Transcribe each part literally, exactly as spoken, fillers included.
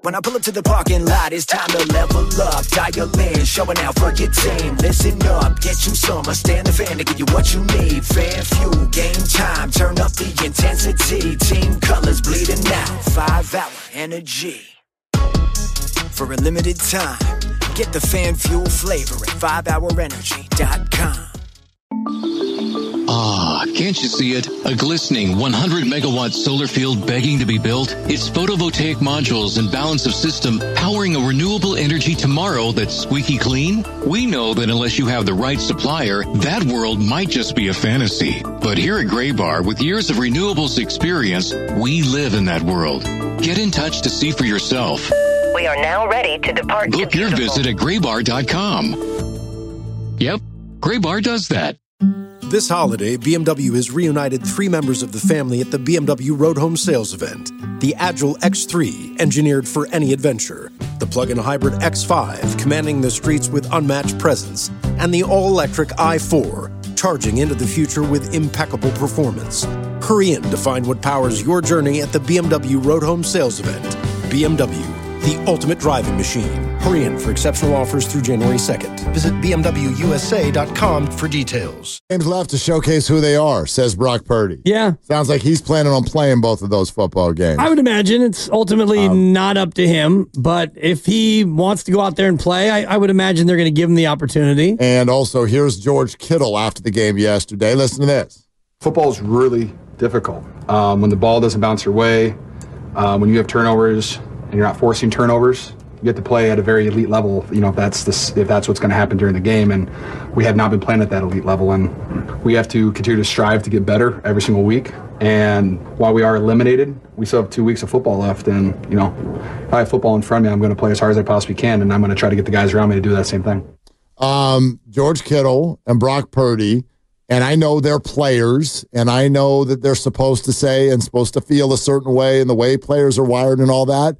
When I pull up to the parking lot, it's time to level up. Dial in, showing out for your team. Listen up, get you some. I stand the fan to give you what you need. Fan fuel, game time, turn up the intensity. Team colors bleeding out, five hour energy. For a limited time, get the fan fuel flavor at five hour energy dot com. Ah, can't you see it? A glistening one hundred megawatt solar field begging to be built? Its photovoltaic modules and balance of system powering a renewable energy tomorrow that's squeaky clean? We know that unless you have the right supplier, that world might just be a fantasy. But here at Graybar, with years of renewables experience, we live in that world. Get in touch to see for yourself. We are now ready to depart. Book your visit at graybar dot com. Yep, Graybar does that. This holiday, B M W has reunited three members of the family at the B M W Road Home Sales event. The Agile X three, engineered for any adventure. The plug-in hybrid X five, commanding the streets with unmatched presence. And the all-electric i four, charging into the future with impeccable performance. Hurry in to find what powers your journey at the B M W Road Home Sales event. B M W, the ultimate driving machine. Hurry in for exceptional offers through January second. Visit B M W U S A dot com for details. Games left to showcase who they are, says Brock Purdy. Yeah. Sounds like he's planning on playing both of those football games. I would imagine it's ultimately um, not up to him, but if he wants to go out there and play, I, I would imagine they're going to give him the opportunity. And also, here's George Kittle after the game yesterday. Listen to this. Football is really difficult. Um, when the ball doesn't bounce your way, uh, when you have turnovers, and you're not forcing turnovers, you get to play at a very elite level, you know, if that's this, if that's what's going to happen during the game. And we have not been playing at that elite level, and we have to continue to strive to get better every single week. And while we are eliminated, we still have two weeks of football left. And, you know, if I have football in front of me, I'm going to play as hard as I possibly can, and I'm going to try to get the guys around me to do that same thing. Um, George Kittle and Brock Purdy, and I know they're players, and I know that they're supposed to say and supposed to feel a certain way and the way players are wired and all that.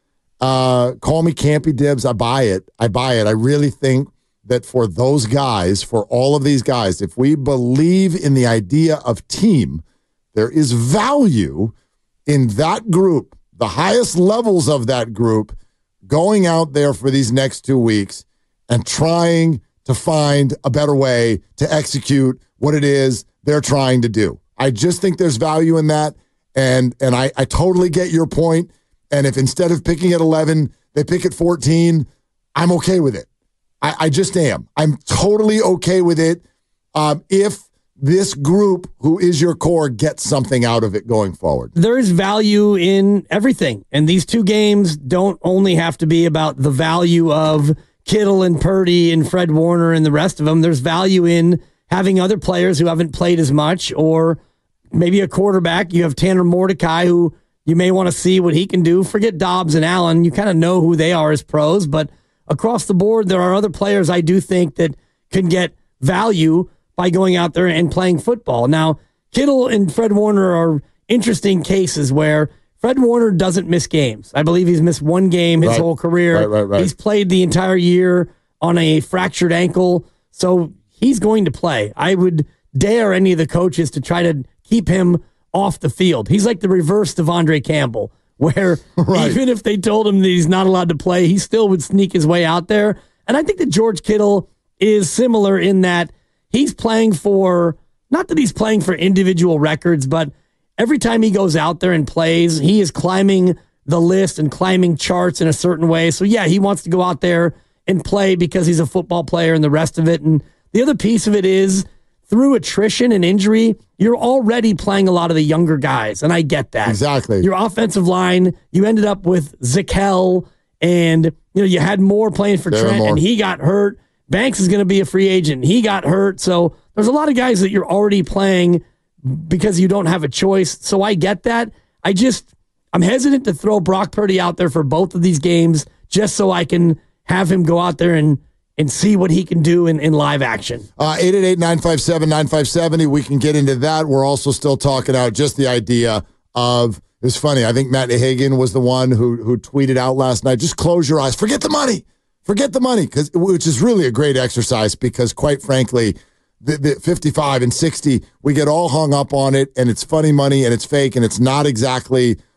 Uh, call me Campy Dibs. I buy it. I buy it. I really think that for those guys, for all of these guys, if we believe in the idea of team, there is value in that group, the highest levels of that group, going out there for these next two weeks and trying to find a better way to execute what it is they're trying to do. I just think there's value in that, and and I, I totally get your point. And if instead of picking at eleven, they pick at fourteen, I'm okay with it. I, I just am. I'm totally okay with it um, if this group, who is your core, gets something out of it going forward. There is value in everything. And these two games don't only have to be about the value of Kittle and Purdy and Fred Warner and the rest of them. There's value in having other players who haven't played as much, or maybe a quarterback. You have Tanner Mordecai, who you may want to see what he can do. Forget Dobbs and Allen. You kind of know who they are as pros, but across the board, there are other players I do think that can get value by going out there and playing football. Now, Kittle and Fred Warner are interesting cases where Fred Warner doesn't miss games. I believe he's missed one game his right. whole career. Right, right, right. He's played the entire year on a fractured ankle, so he's going to play. I would dare any of the coaches to try to keep him off the field. He's like the reverse Devondre Campbell, where right. even if they told him that he's not allowed to play, he still would sneak his way out there. And I think that George Kittle is similar in that he's playing for, not that he's playing for individual records, but every time he goes out there and plays, he is climbing the list and climbing charts in a certain way. So yeah, he wants to go out there and play because he's a football player and the rest of it. And the other piece of it is, through attrition and injury, you're already playing a lot of the younger guys, and I get that. Exactly. Your offensive line, you ended up with Zakel, and you know you had Moore playing for Darren Trent, Moore. and he got hurt. Banks is going to be a free agent. He got hurt. So there's a lot of guys that you're already playing because you don't have a choice. So I get that. I just, I'm hesitant to throw Brock Purdy out there for both of these games just so I can have him go out there and and see what he can do in, in live action. Uh, eight eight eight, nine five seven, nine five seven zero. We can get into that. We're also still talking out just the idea of, it's funny, I think Matt Hagan was the one who who tweeted out last night, just close your eyes. Forget the money. Forget the money, because which is really a great exercise because, quite frankly, the, the fifty-five and sixty, we get all hung up on it, and it's funny money, and it's fake, and it's not exactly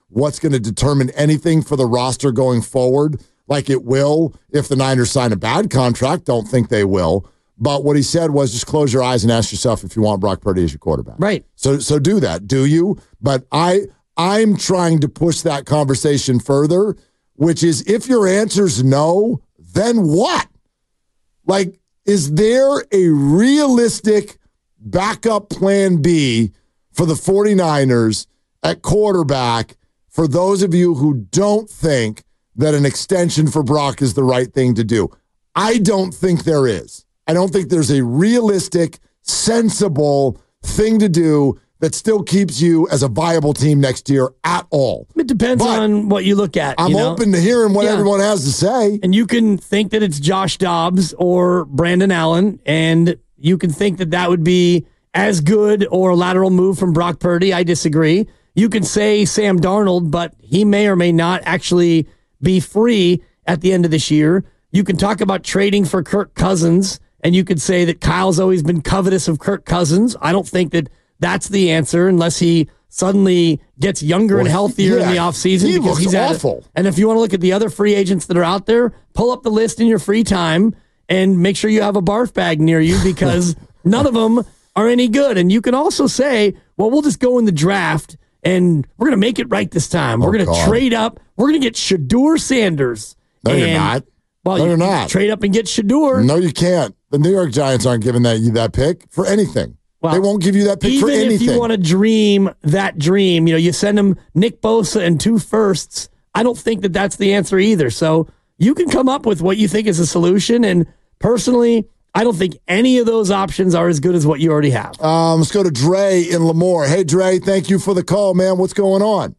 what's going to determine anything for the roster going forward, like it will if the Niners sign a bad contract. Don't think they will. But what he said was just close your eyes and ask yourself if you want Brock Purdy as your quarterback. Right. So so do that. Do you? But I, I'm trying to push that conversation further, which is if your answer's no, then what? Like, is there a realistic backup plan B for the 49ers at quarterback for those of you who don't think that an extension for Brock is the right thing to do? I don't think there is. I don't think there's a realistic, sensible thing to do that still keeps you as a viable team next year at all. It depends But on what you look at. I'm you know? open to hearing what Yeah. everyone has to say. And you can think that it's Josh Dobbs or Brandon Allen, and you can think that that would be as good or a lateral move from Brock Purdy. I disagree. You can say Sam Darnold, but he may or may not actually be free at the end of this year. You can talk about trading for Kirk Cousins, and you could say that Kyle's always been covetous of Kirk Cousins. I don't think that that's the answer unless he suddenly gets younger and healthier yeah, in the offseason. he because looks he's at it. awful. And if you want to look at the other free agents that are out there, pull up the list in your free time and make sure you have a barf bag near you because none of them are any good. And you can also say, well, we'll just go in the draft and we're going to make it right this time. We're Oh, going to God. trade up. We're going to get Shedeur Sanders. No, and, you're not. Well, No, you you're not. Trade up and get Shedeur. No, you can't. The New York Giants aren't giving that you that pick for anything. Well, they won't give you that pick Even for anything. if you want to dream that dream, you know, you send them Nick Bosa and two firsts. I don't think that that's the answer either. So you can come up with what you think is a solution. And personally, I don't think any of those options are as good as what you already have. Um, let's go to Dre in Lemoore. Hey, Dre, thank you for the call, man. What's going on?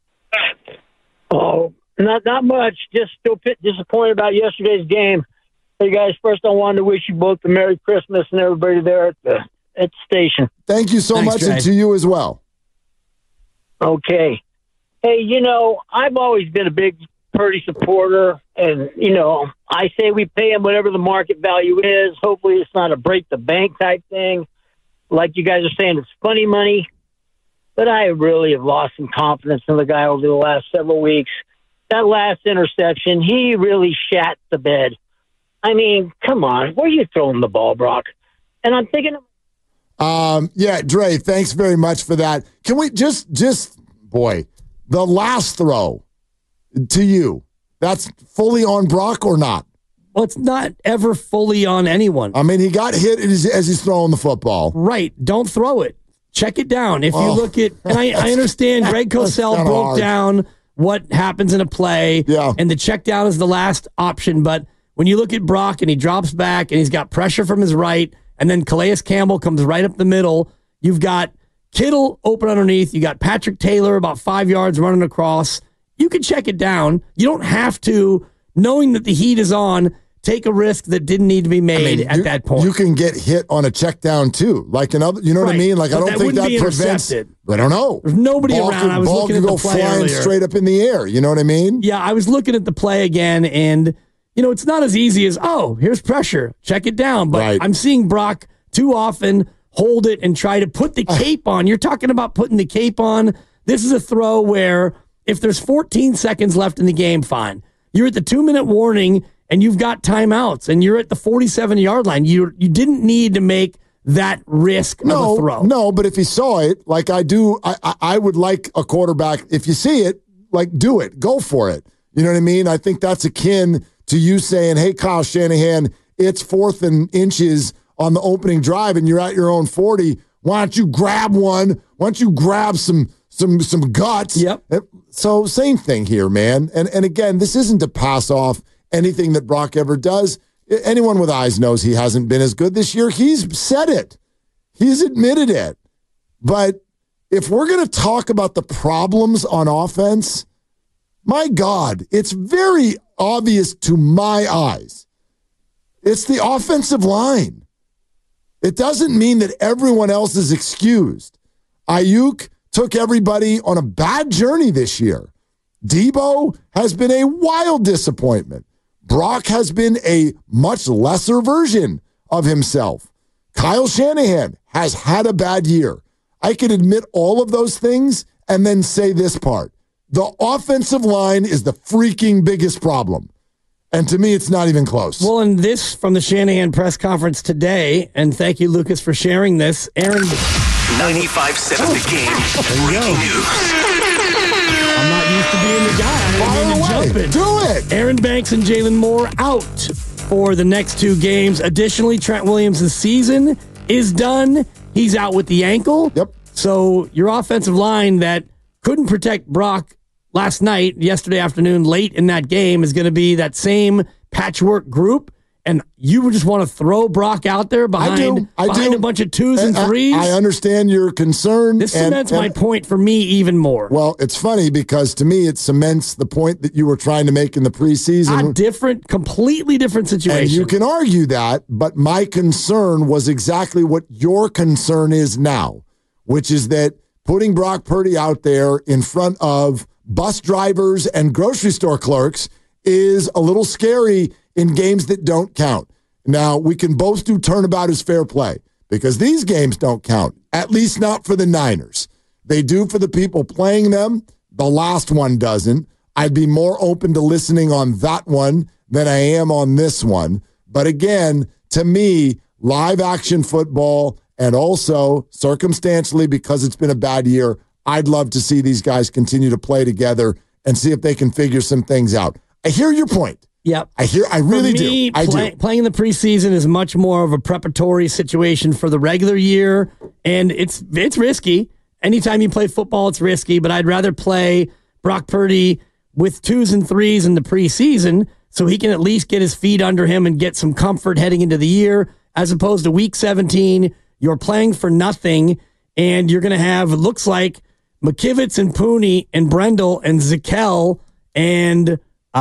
Oh, not not much. Just still a bit disappointed about yesterday's game. Hey, guys, first I wanted to wish you both a Merry Christmas and everybody there at the at the station. Thank you so Thanks, much, Dre. and to you as well. Okay. Hey, you know, I've always been a big Purdy supporter, and, you know, I say we pay him whatever the market value is. Hopefully it's not a break-the-bank type thing. Like you guys are saying, it's funny money. But I really have lost some confidence in the guy over the last several weeks. That last interception, he really shat the bed. I mean, come on. Where are you throwing the ball, Brock? And I'm thinking... Um, yeah, Dre, thanks very much for that. Can we just, just, boy, the last throw to you, that's fully on Brock or not? Well, it's not ever fully on anyone. I mean, he got hit as, as he's throwing the football. Right. Don't throw it. Check it down. If you Oh. look at, and I, I understand Greg Cosell kinda broke hard. down what happens in a play, Yeah. and the check down is the last option. But when you look at Brock and he drops back and he's got pressure from his right, and then Calais Campbell comes right up the middle, you've got Kittle open underneath, you got Patrick Taylor about five yards running across. You can check it down. You don't have to, knowing that the heat is on, take a risk that didn't need to be made I mean, at you, that point. You can get hit on a check down too. Like another, you know what I Right. mean? Like But I don't that think wouldn't that be prevents. intercepted. I don't know. There's nobody ball around. Could, I was ball looking could at go the play flying earlier. straight up in the air. You know what I mean? Yeah, I was looking at the play again, and, you know, it's not as easy as, oh, here's pressure. Check it down. But Right. I'm seeing Brock too often hold it and try to put the cape on. You're talking about putting the cape on. This is a throw where if there's fourteen seconds left in the game, fine. You're at the two-minute warning, and you've got timeouts, and you're at the forty-seven-yard line. You you didn't need to make that risk No, of a throw. no. But if he saw it, like I do, I, I I would like a quarterback. If you see it, like do it, go for it. You know what I mean? I think that's akin to you saying, "Hey, Kyle Shanahan, it's fourth and inches on the opening drive, and you're at your own forty. Why don't you grab one? Why don't you grab some some some guts?" Yep. So same thing here, man. And and again, this isn't to pass off anything that Brock ever does. Anyone with eyes knows he hasn't been as good this year. He's said it. He's admitted it. But if we're going to talk about the problems on offense, my God, it's very obvious to my eyes. It's the offensive line. It doesn't mean that everyone else is excused. Ayuk took everybody on a bad journey this year. Debo has been a wild disappointment. Brock has been a much lesser version of himself. Kyle Shanahan has had a bad year. I can admit all of those things and then say this part. The offensive line is the freaking biggest problem. And to me, it's not even close. Well, and this from the Shanahan press conference today, and thank you, Lucas, for sharing this. Aaron. ninety-five point seven The Game. Breaking news. I'm not used to being the guy. I didn't mean to jump it. Do it. Aaron Banks and Jalen Moore out for the next two games. Additionally, Trent Williams' season is done. He's out with the ankle. Yep. So your offensive line that couldn't protect Brock last night, yesterday afternoon, late in that game, is going to be that same patchwork group. And you would just want to throw Brock out there behind, I do. I behind do. a bunch of twos and I, threes. I understand your concern. This and, cements and, my point for me even more. Well, it's funny because to me it cements the point that you were trying to make in the preseason. A different, completely different situation. And you can argue that, but my concern was exactly what your concern is now, which is that putting Brock Purdy out there in front of bus drivers and grocery store clerks is a little scary in games that don't count. Now, we can both do turnabout as fair play because these games don't count, at least not for the Niners. They do for the people playing them. The last one doesn't. I'd be more open to listening on that one than I am on this one. But again, to me, live action football and also circumstantially, because it's been a bad year, I'd love to see these guys continue to play together and see if they can figure some things out. I hear your point. Yep. I hear. I really for me, do. I play, do. Playing the preseason is much more of a preparatory situation for the regular year, and it's it's risky. Anytime you play football, it's risky, but I'd rather play Brock Purdy with twos and threes in the preseason so he can at least get his feet under him and get some comfort heading into the year, as opposed to week seventeen, you're playing for nothing, and you're going to have, it looks like, McKivitz and Pooney and Brendel and Zakel and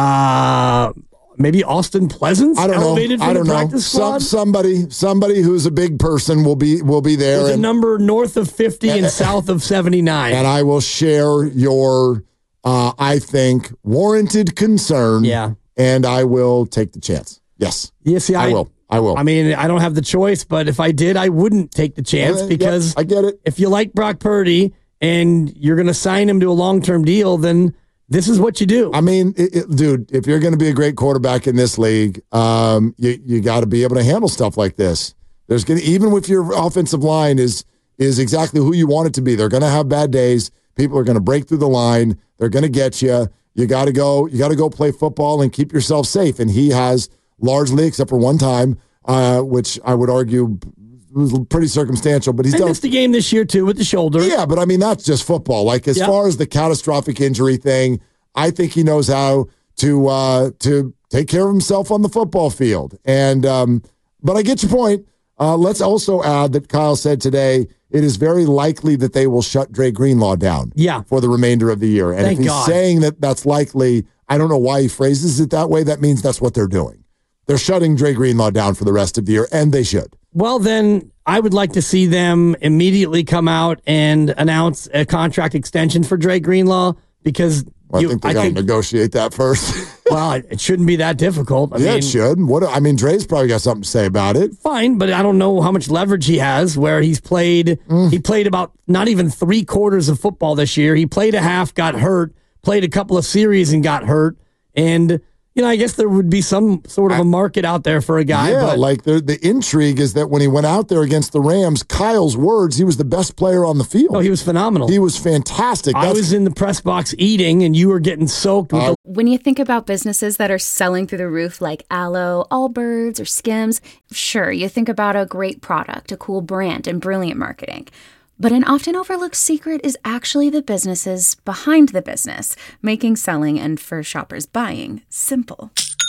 uh, maybe Austin Pleasance I don't elevated know. from I don't the know. practice squad. Some, somebody, somebody who's a big person will be will be there. With a and, number north of fifty and, and south of seventy-nine. And I will share your, uh, I think, warranted concern. Yeah. And I will take the chance. Yes. Yeah, see, I, I will. I will. I mean, I don't have the choice, but if I did, I wouldn't take the chance Uh, because yep, I get it. If you like Brock Purdy and you're going to sign him to a long-term deal, then this is what you do. I mean, it, it, dude, if you're going to be a great quarterback in this league, um, you you got to be able to handle stuff like this. There's going to, even if your offensive line is is exactly who you want it to be, they're going to have bad days. People are going to break through the line. They're going to get you. You got to go. You got to go play football and keep yourself safe. And he has largely, except for one time, uh, which I would argue was pretty circumstantial, but he's I done. missed the game this year too with the shoulder. Yeah, but I mean that's just football. Like as Yep. far as the catastrophic injury thing, I think he knows how to uh, to take care of himself on the football field. And um, but I get your point. Uh, let's also add that Kyle said today it is very likely that they will shut Dre Greenlaw down. Yeah. For the remainder of the year. And Thank if he's God. saying that that's likely, I don't know why he phrases it that way. That means that's what they're doing. They're shutting Dre Greenlaw down for the rest of the year, and they should. Well, then I would like to see them immediately come out and announce a contract extension for Dre Greenlaw because Well, you, I think they I got to think, negotiate that first. well, it shouldn't be that difficult. I yeah, mean, it should. What? I mean, Dre's probably got something to say about it. fine, but I don't know how much leverage he has where he's played. Mm. He played about not even three quarters of football this year. He played a half, got hurt, played a couple of series and got hurt. And, you know, I guess there would be some sort of a market out there for a guy. Yeah, but like the the intrigue is that when he went out there against the Rams, Kyle's words, he was the best player on the field. oh, he was phenomenal. He was fantastic. I That's- was in the press box eating, and you were getting soaked with the When you think about businesses that are selling through the roof like Aloe, Allbirds, or Skims, sure, you think about a great product, a cool brand, and brilliant marketing. But an often overlooked secret is actually the businesses behind the business, making selling and for shoppers buying simple.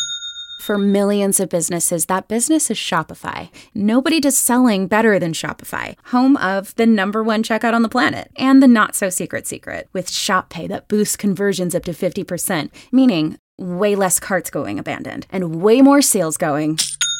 For millions of businesses, that business is Shopify. Nobody does selling better than Shopify, home of the number one checkout on the planet and the not-so-secret secret with Shop Pay that boosts conversions up to fifty percent, meaning way less carts going abandoned and way more sales going.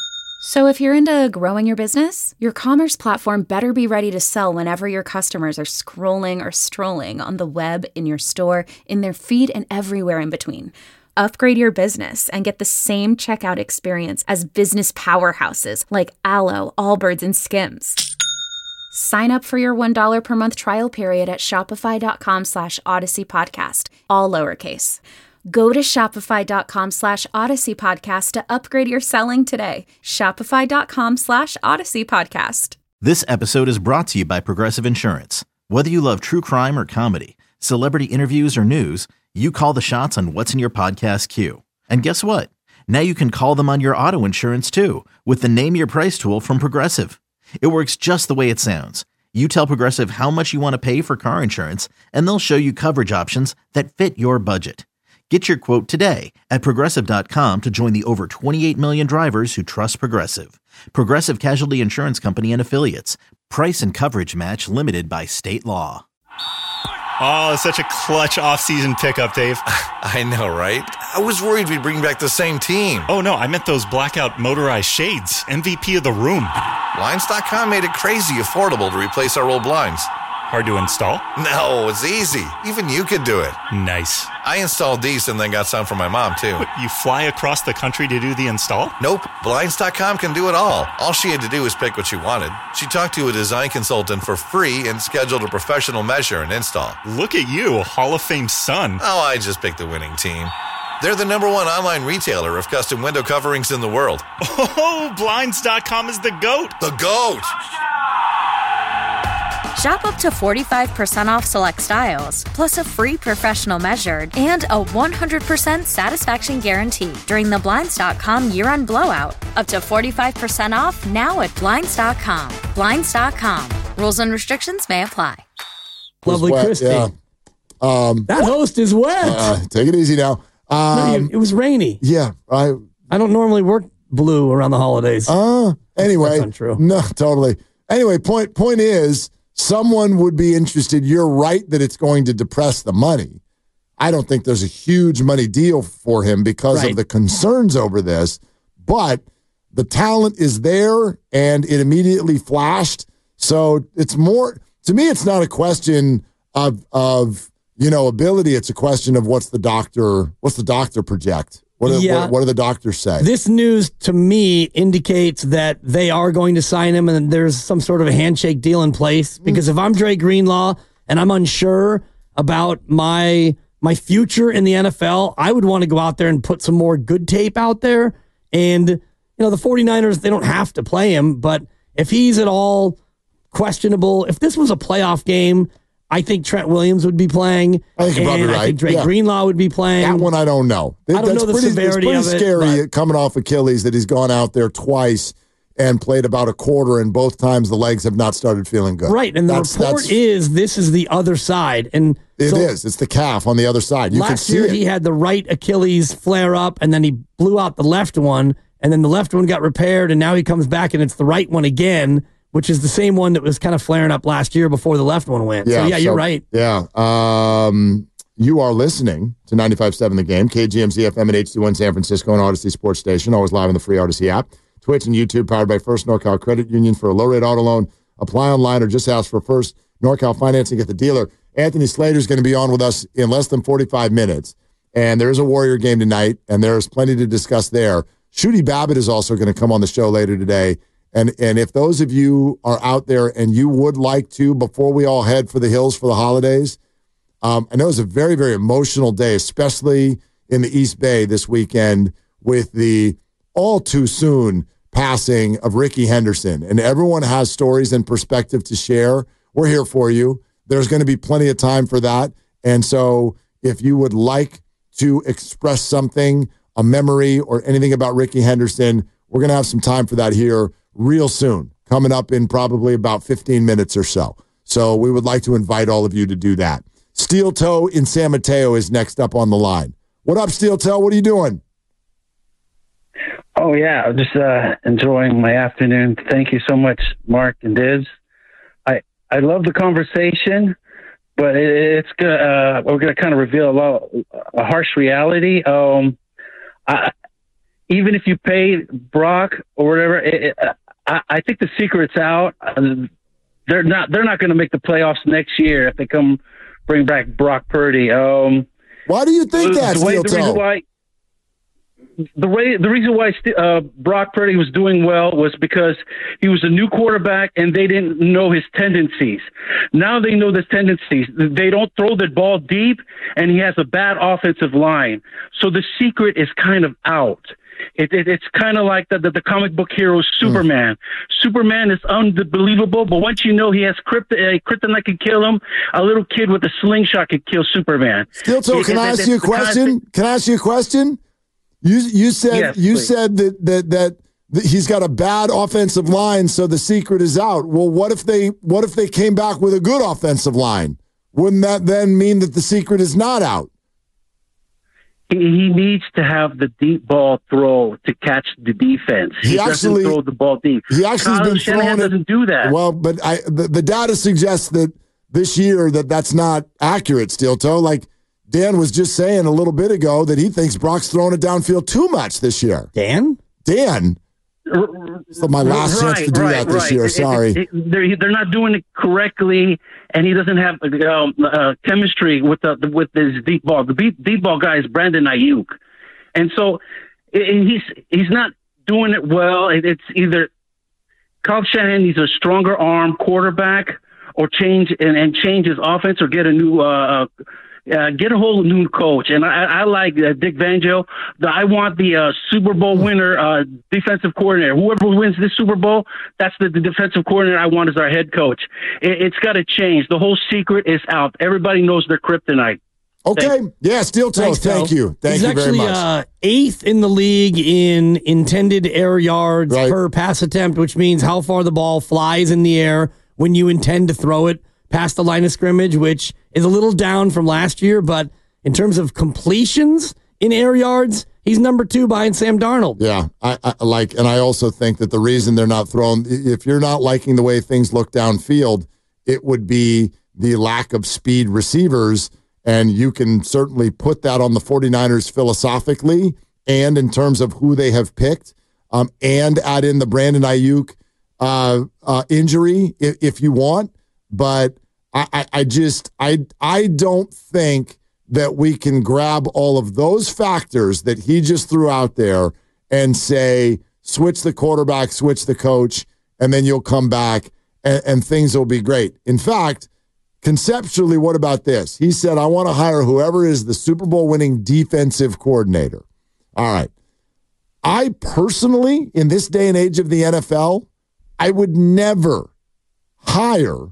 So if you're into growing your business, your commerce platform better be ready to sell whenever your customers are scrolling or strolling on the web, in your store, in their feed, and everywhere in between. Upgrade your business and get the same checkout experience as business powerhouses like Aloe, Allbirds, and Skims. Sign up for your one dollar per month trial period at shopify.com slash Odyssey Podcast, all lowercase. Go to shopify.com slash Odyssey Podcast to upgrade your selling today. Shopify.com slash Odyssey Podcast. This episode is brought to you by Progressive Insurance. Whether you love true crime or comedy, celebrity interviews or news, you call the shots on what's in your podcast queue. And guess what? Now you can call them on your auto insurance too with the Name Your Price tool from Progressive. It works just the way it sounds. You tell Progressive how much you want to pay for car insurance, and they'll show you coverage options that fit your budget. Get your quote today at Progressive dot com to join the over twenty-eight million drivers who trust Progressive. Progressive Casualty Insurance Company and Affiliates. Price and coverage match limited by state law. Oh, it's such a clutch off-season pickup, Dave. I know, right? I was worried we'd bring back the same team. Oh, no, I meant those blackout motorized shades. M V P of the room. Blinds dot com made it crazy affordable to replace our old blinds. Hard to install? No, it's easy. Even you could do it. Nice. I installed these and then got some for my mom, too. What, you fly across the country to do the install? Nope. Blinds dot com can do it all. All she had to do was pick what she wanted. She talked to a design consultant for free and scheduled a professional measure and install. Look at you, Hall of Fame son. Oh, I just picked the winning team. They're the number one online retailer of custom window coverings in the world. Oh, Blinds dot com is the GOAT. The GOAT! Shop up to forty-five percent off select styles, plus a free professional measured and a one hundred percent satisfaction guarantee during the Blinds dot com year-end blowout. Up to forty-five percent off now at Blinds dot com. Blinds dot com. Rules and restrictions may apply. Lovely wet, Christy. Yeah. Um, that host is wet. Uh, take it easy now. Um, no, you, it was rainy. Yeah. I I don't normally work blue around the holidays. Uh, anyway. That's untrue. No, totally. Anyway, point point is, someone would be interested. You're right that it's going to depress the money. I don't think there's a huge money deal for him because right. of the concerns over this, but the talent is there and it immediately flashed. So it's more, to me, it's not a question of, of, you know, ability. It's a question of what's the doctor, what's the doctor project? What, are, yeah. what, what do the doctors say? This news, to me, indicates that they are going to sign him and there's some sort of a handshake deal in place. Because mm. if I'm Dre Greenlaw and I'm unsure about my my future in the N F L, I would want to go out there and put some more good tape out there. And, you know, the 49ers, they don't have to play him. But if he's at all questionable, if this was a playoff game, I think Trent Williams would be playing. I think you're probably right. I think Dre yeah. Greenlaw would be playing. That one I don't know. I don't That's know the pretty, severity it's pretty of it. scary But coming off Achilles that he's gone out there twice and played about a quarter, and both times the legs have not started feeling good. Right, and the that's, report that's, is this is the other side. And it so is. It's the calf on the other side. You last can see year it. he had the right Achilles flare up, and then he blew out the left one, and then the left one got repaired, and now he comes back, and it's the right one again, which is the same one that was kind of flaring up last year before the left one went. Yeah, so, yeah, so, you're right. Yeah. Um, you are listening to ninety-five point seven The Game, K G M Z F M at H D one San Francisco and Odyssey Sports Station, always live on the free Odyssey app. Twitch and YouTube, powered by First NorCal Credit Union. For a low-rate auto loan, apply online or just ask for First NorCal Financing at the dealer. Anthony Slater is going to be on with us in less than forty-five minutes, and there is a Warrior game tonight, and there's plenty to discuss there. Shooty Babbitt is also going to come on the show later today, and and if those of you are out there and you would like to, before we all head for the hills for the holidays, um, I know it's a very, very emotional day, especially in the East Bay this weekend with the all too soon passing of Ricky Henderson, and everyone has stories and perspective to share. We're here for you. There's going to be plenty of time for that. And so if you would like to express something, a memory or anything about Ricky Henderson, we're going to have some time for that here real soon, coming up in probably about fifteen minutes or so. So we would like to invite all of you to do that. Steel Toe in San Mateo is next up on the line. What up, Steel Toe? What are you doing? Oh, yeah, I'm just uh, enjoying my afternoon. Thank you so much, Mark and Diz. I, I love the conversation, but it, it's gonna, uh, we're going to kind of reveal a, lot, a harsh reality. Um, I, even if you pay Brock or whatever, it, it, I, I think the secret's out. They're not they're not going to make the playoffs next year if they come bring back Brock Purdy. Um, why do you think that, the way, Steel the Toe? reason why, the way the reason why uh, Brock Purdy was doing well was because he was a new quarterback and they didn't know his tendencies. Now they know the tendencies. They don't throw the ball deep, and he has a bad offensive line. So the secret is kind of out. It, it, it's kind of like the, the, the comic book hero Superman. Mm. Superman is unbelievable, but once you know he has krypt- uh, kryptonite can kill him, a little kid with a slingshot could kill Superman. Still, so can it, I ask you a question? Can I ask you a question? You you said yes, you please. said that, that that that he's got a bad offensive line, so the secret is out. Well, what if they what if they came back with a good offensive line? Wouldn't that then mean that the secret is not out? He needs to have the deep ball throw to catch the defense. He, he doesn't actually, throw the ball deep. He actually Kyle has been Shanahan throwing doesn't do that. Well, but I the, the data suggests that this year that that's not accurate, Steel Toe. Like Dan was just saying a little bit ago that he thinks Brock's throwing it downfield too much this year. Dan? Dan? So my last right, chance to do right, that this right. year. It, Sorry. It, it, they're, they're not doing it correctly, and he doesn't have um, uh, chemistry with the, with his deep ball. The deep, deep ball guy is Brandon Ayuk. And so it, he's he's not doing it well. It, it's either Kyle Shanahan needs a stronger arm quarterback, or change and, and change his offense, or get a new uh, uh, get a whole new coach. And I, I like uh, Dick Fangio. The, I want the uh, Super Bowl winner uh, defensive coordinator. Whoever wins this Super Bowl, that's the, the defensive coordinator I want as our head coach. It, it's got to change. The whole secret is out. Everybody knows their kryptonite. Okay. Thanks. Yeah, Steel Toe. Thanks, Thank Toe. you. Thank He's you actually, very much. Uh, eighth in the league in intended air yards right. per pass attempt, which means how far the ball flies in the air when you intend to throw it past the line of scrimmage, which is a little down from last year. But in terms of completions in air yards, he's number two behind Sam Darnold. Yeah, I, I like, and I also think that the reason they're not throwing, if you're not liking the way things look downfield, it would be the lack of speed receivers. And you can certainly put that on the 49ers philosophically and in terms of who they have picked, um, and add in the Brandon Ayuk uh, uh, injury if, if you want. But I, I, I just I I don't think that we can grab all of those factors that he just threw out there and say, switch the quarterback, switch the coach, and then you'll come back and, and things will be great. In fact, conceptually, what about this? He said, I want to hire whoever is the Super Bowl winning defensive coordinator. All right. I personally, in this day and age of the N F L, I would never hire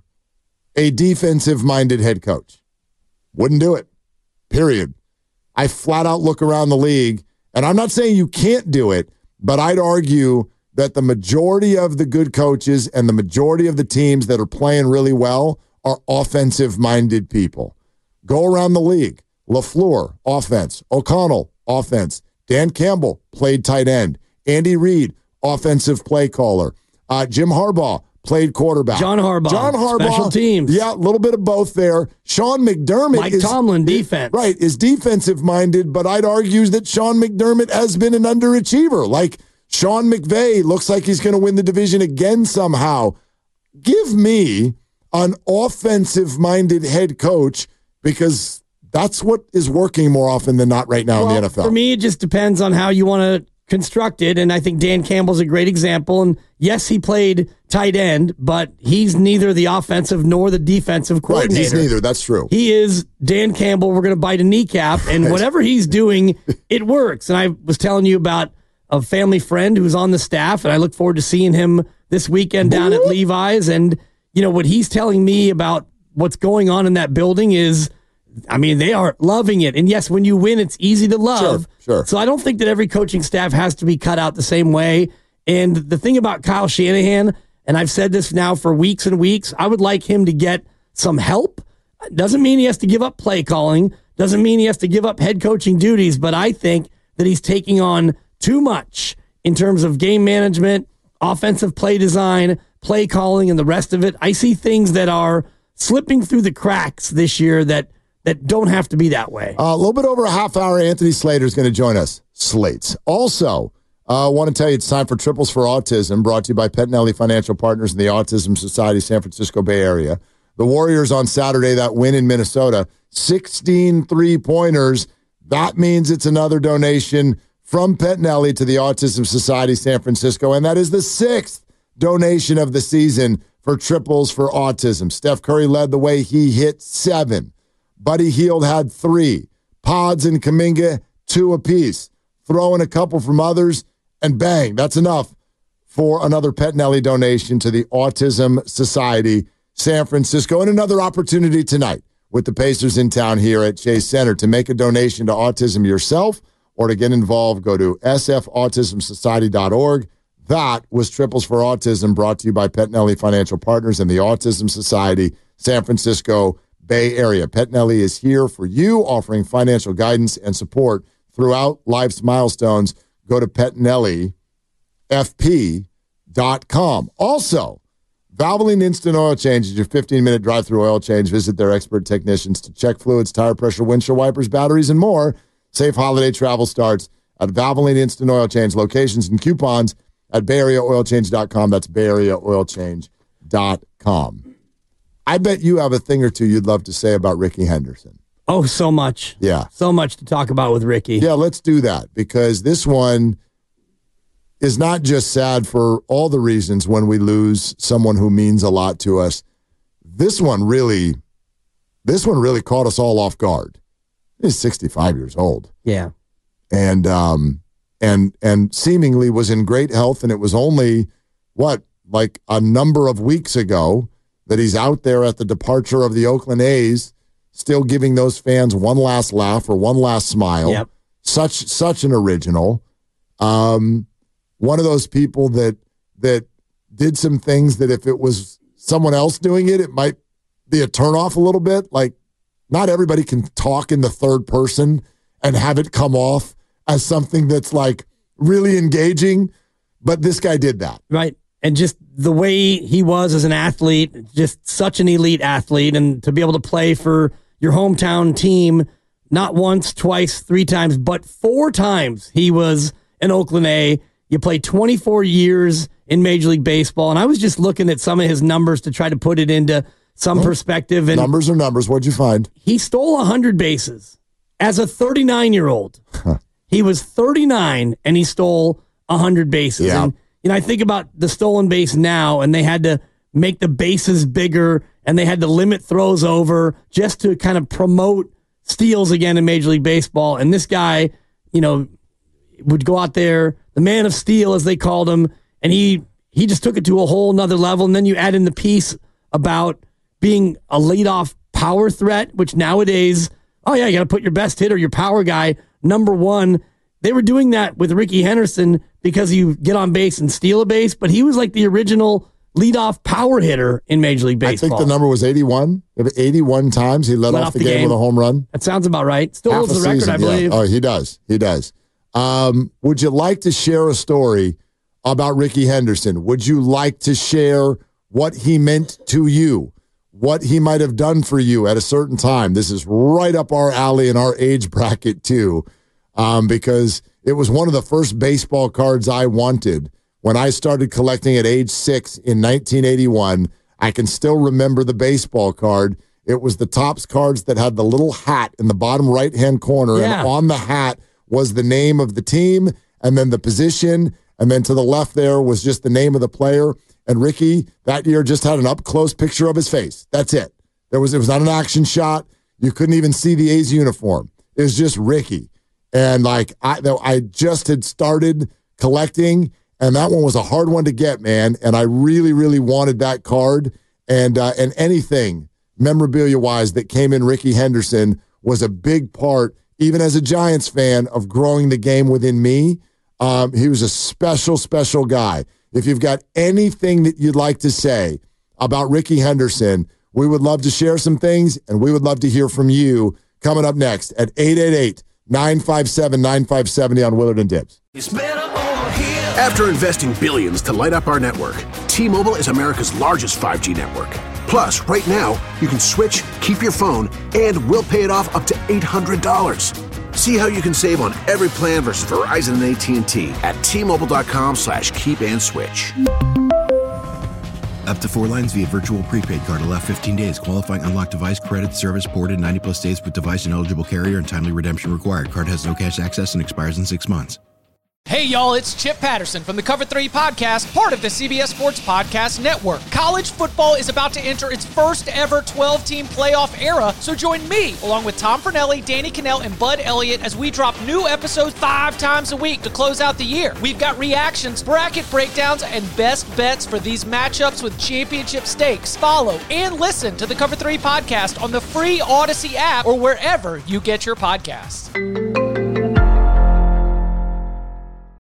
a defensive-minded head coach. Wouldn't do it, period. I flat out look around the league, and I'm not saying you can't do it, but I'd argue that the majority of the good coaches and the majority of the teams that are playing really well are offensive-minded people. Go around the league. LaFleur, offense. O'Connell, offense. Dan Campbell, played tight end. Andy Reid, offensive play caller. Uh, Jim Harbaugh, played quarterback. John Harbaugh, John Harbaugh, special teams. Yeah, a little bit of both there. Sean McDermott. Mike is, Tomlin, defense. Right, is defensive-minded, but I'd argue that Sean McDermott has been an underachiever. Like, Sean McVay looks like he's going to win the division again somehow. Give me an offensive-minded head coach, because that's what is working more often than not right now well, in the N F L. For me, it just depends on how you want to construct it, and I think Dan Campbell's a great example. And yes, he played tight end, but he's neither the offensive nor the defensive coordinator. Right, he's neither. That's true. He is Dan Campbell. We're going to bite a kneecap, and whatever he's doing, it works. And I was telling you about a family friend who's on the staff, and I look forward to seeing him this weekend down at Levi's. And you know, what he's telling me about what's going on in that building is, I mean, they are loving it. And yes, when you win, it's easy to love. Sure, sure. So I don't think that every coaching staff has to be cut out the same way. And the thing about Kyle Shanahan, and I've said this now for weeks and weeks, I would like him to get some help. Doesn't mean he has to give up play calling. Doesn't mean he has to give up head coaching duties. But I think that he's taking on too much in terms of game management, offensive play design, play calling, and the rest of it. I see things that are slipping through the cracks this year that that don't have to be that way. Uh, a little bit over a half hour, Anthony Slater is going to join us. Slates. Also, I uh, want to tell you it's time for Triples for Autism, brought to you by Pettinelli Financial Partners and the Autism Society, San Francisco Bay Area. The Warriors on Saturday, that win in Minnesota, sixteen three-pointers. That means it's another donation from Pettinelli to the Autism Society San Francisco, and that is the sixth donation of the season for Triples for Autism. Steph Curry led the way. He hit seven. Buddy Hield had three. Pods and Kuminga, two apiece. Throw in a couple from others, and bang, that's enough for another Pettinelli donation to the Autism Society San Francisco. And another opportunity tonight with the Pacers in town here at Chase Center to make a donation to autism yourself or to get involved. Go to s f autism society dot org. That was Triples for Autism, brought to you by Pettinelli Financial Partners and the Autism Society San Francisco Bay Area. Pettinelli is here for you, offering financial guidance and support throughout life's milestones. Go to pettinelli f p dot com. Also, Valvoline Instant Oil Change is your fifteen-minute drive-through oil change. Visit their expert technicians to check fluids, tire pressure, windshield wipers, batteries, and more. Safe holiday travel starts at Valvoline Instant Oil Change. Locations and coupons at bay area oil change dot com. That's bay area oil change dot com. I bet you have a thing or two you'd love to say about Rickey Henderson. Oh, so much. Yeah. So much to talk about with Ricky. Yeah, let's do that, because this one is not just sad for all the reasons when we lose someone who means a lot to us. This one really, this one really caught us all off guard. He's sixty-five years old. Yeah. And, um, and, and seemingly was in great health. And it was only, what, like a number of weeks ago that he's out there at the departure of the Oakland A's, still giving those fans one last laugh or one last smile. Yep. Such, such an original. Um, one of those people that, that did some things that if it was someone else doing it, it might be a turnoff a little bit. Like, not everybody can talk in the third person and have it come off as something that's like really engaging. But this guy did that. Right. And just the way he was as an athlete, just such an elite athlete, and to be able to play for your hometown team, not once, twice, three times, but four times he was an Oakland A. You played twenty-four years in Major League Baseball, and I was just looking at some of his numbers to try to put it into some well, perspective. And numbers are numbers. What'd you find? He stole one hundred bases as a thirty-nine-year-old. Huh. He was thirty-nine, and he stole one hundred bases. Yeah. And you know, I think about the stolen base now, and they had to make the bases bigger, and they had to limit throws over just to kind of promote steals again in Major League Baseball. And this guy, you know, would go out there, the man of steel, as they called him, and he he just took it to a whole nother level. And then you add in the piece about being a leadoff power threat, which nowadays, oh yeah, you got to put your best hitter, your power guy, number one. They were doing that with Rickey Henderson because you get on base and steal a base, but he was like the original leadoff power hitter in Major League Baseball. I think the number was eighty-one. eighty-one times he led, led off, off the, the game, game with a home run. That sounds about right. Still Half holds the record, season, I believe. Yeah. Oh, he does. He does. Um, would you like to share a story about Rickey Henderson? Would you like to share what he meant to you? What he might have done for you at a certain time? This is right up our alley in our age bracket, too, um, because it was one of the first baseball cards I wanted when I started collecting at age six in nineteen eighty-one. I can still remember the baseball card. It was the Topps cards that had the little hat in the bottom right-hand corner, yeah. and on the hat was the name of the team, and then the position, and then to the left there was just the name of the player. And Rickey that year just had an up-close picture of his face. That's it. There was it was not an action shot. You couldn't even see the A's uniform. It was just Rickey. And like I, I just had started collecting, and that one was a hard one to get, man. And I really, really wanted that card. And uh, and anything memorabilia-wise that came in Rickey Henderson was a big part, even as a Giants fan, of growing the game within me. Um, he was a special, special guy. If you've got anything that you'd like to say about Rickey Henderson, we would love to share some things, and we would love to hear from you coming up next at eight eight eight, nine five seven, nine five seven zero on Willard and Dibbs. After investing billions to light up our network, T-Mobile is America's largest five G network. Plus, right now, you can switch, keep your phone, and we'll pay it off up to eight hundred dollars. See how you can save on every plan versus Verizon and A T and T at T-Mobile.com slash keep and switch. Up to four lines via virtual prepaid card. Allow fifteen days. Qualifying unlocked device credit service ported ninety plus days with device and eligible carrier and timely redemption required. Card has no cash access and expires in six months. Hey y'all, it's Chip Patterson from the Cover three Podcast, part of the C B S Sports Podcast Network. College football is about to enter its first ever twelve-team playoff era, so join me, along with Tom Fornelli, Danny Cannell, and Bud Elliott, as we drop new episodes five times a week to close out the year. We've got reactions, bracket breakdowns, and best bets for these matchups with championship stakes. Follow and listen to the Cover three Podcast on the free Odyssey app or wherever you get your podcasts.